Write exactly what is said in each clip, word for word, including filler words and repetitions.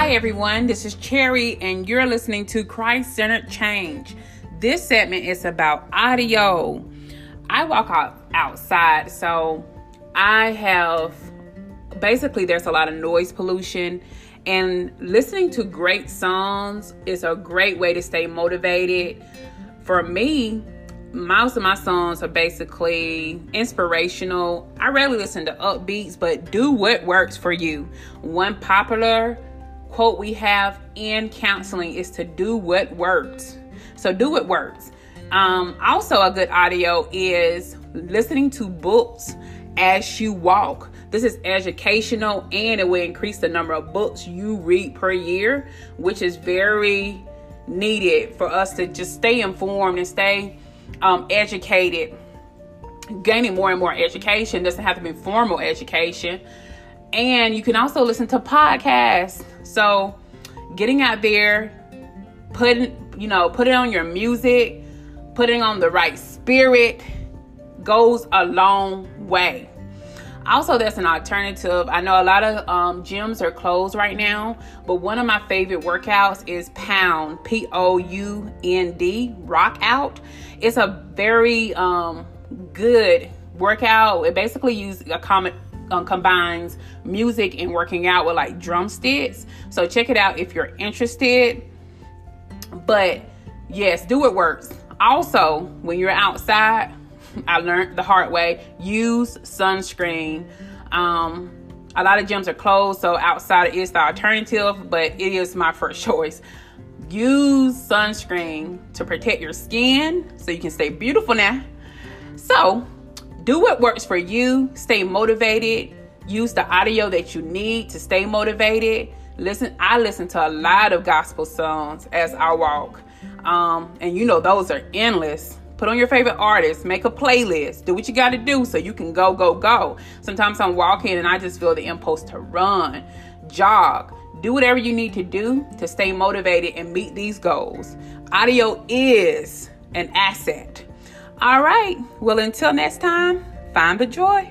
Hi everyone, this is Cherry and you're listening to Christ-Centered Change. This segment is about audio. I walk out outside, so I have, basically there's a lot of noise pollution, and listening to great songs is a great way to stay motivated. For me, most of my songs are basically inspirational. I rarely listen to upbeats, but do what works for you. One popular quote we have in counseling is to do what works. So do what works. Um, also, a good audio is listening to books as you walk. This is educational, and it will increase the number of books you read per year, which is very needed for us to just stay informed and stay um, educated. Gaining more and more education doesn't have to be formal education. And you can also listen to podcasts. So getting out there, putting, you know, put it on your music, putting on the right spirit goes a long way. Also, there's an alternative. I know a lot of um, gyms are closed right now, but one of my favorite workouts is Pound, P O U N D, Rock Out. It's a very um, good workout. It basically uses a common Um, combines music and working out with like drumsticks. So check it out if you're interested. But yes, do what works. Also, when you're outside, I learned the hard way, use sunscreen. Um, a lot of gyms are closed, so outside is the alternative, but it is my first choice. Use sunscreen to protect your skin so you can stay beautiful now. So do what works for you. Stay motivated. Use the audio that you need to stay motivated. Listen, I listen to a lot of gospel songs as I walk. Um, and you know, those are endless. Put on your favorite artists. Make a playlist. Do what you got to do so you can go, go, go. Sometimes I'm walking and I just feel the impulse to run, jog. Do whatever you need to do to stay motivated and meet these goals. Audio is an asset. All right. Well, until next time, find the joy.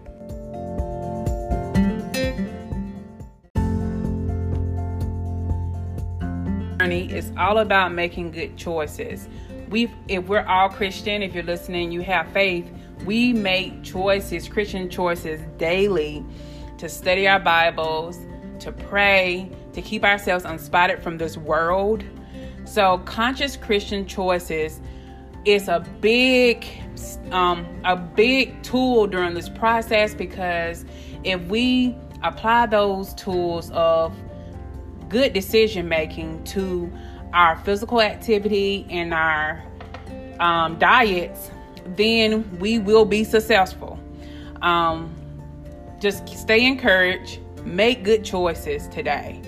It's all about making good choices. We, if we're all Christian, if you're listening, you have faith, we make choices, Christian choices daily to study our Bibles, to pray, to keep ourselves unspotted from this world. So conscious Christian choices is a big, um, a big tool during this process, because if we apply those tools of good decision making to our physical activity and our um, diets, then we will be successful. Um, just stay encouraged. Make good choices today.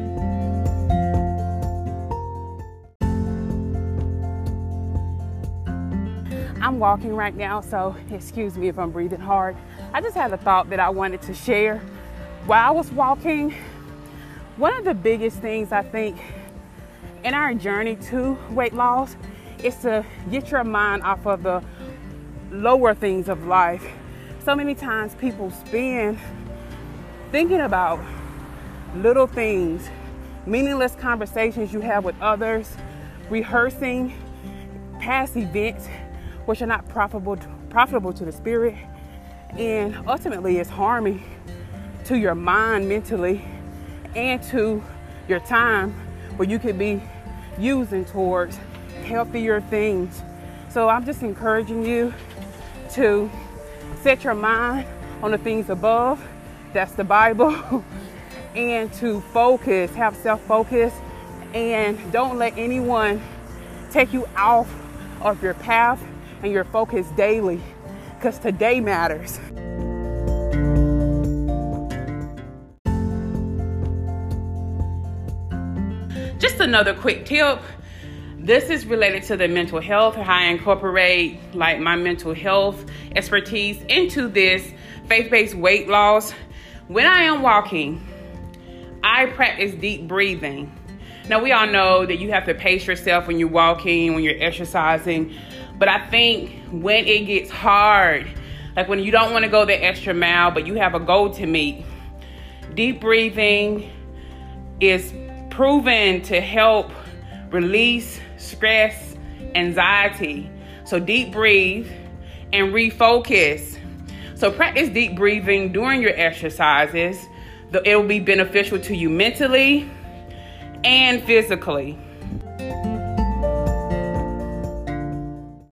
I'm walking right now, so excuse me if I'm breathing hard. I just had a thought that I wanted to share. While I was walking, one of the biggest things I think in our journey to weight loss is to get your mind off of the lower things of life. So many times people spend thinking about little things, meaningless conversations you have with others, rehearsing past events which are not profitable profitable to the spirit, and ultimately it's harming to your mind mentally and to your time where you could be using towards healthier things. So I'm just encouraging you to set your mind on the things above, that's the Bible, and to focus, have self-focus, and don't let anyone take you off of your path and your focus daily, because today matters. Just another quick tip. This is related to the mental health, how I incorporate like my mental health expertise into this faith-based weight loss. When I am walking, I practice deep breathing. Now, we all know that you have to pace yourself when you're walking, when you're exercising. But I think when it gets hard, like when you don't want to go the extra mile, but you have a goal to meet, deep breathing is proven to help release stress, anxiety. So deep breathe and refocus. So practice deep breathing during your exercises. It will be beneficial to you mentally and physically.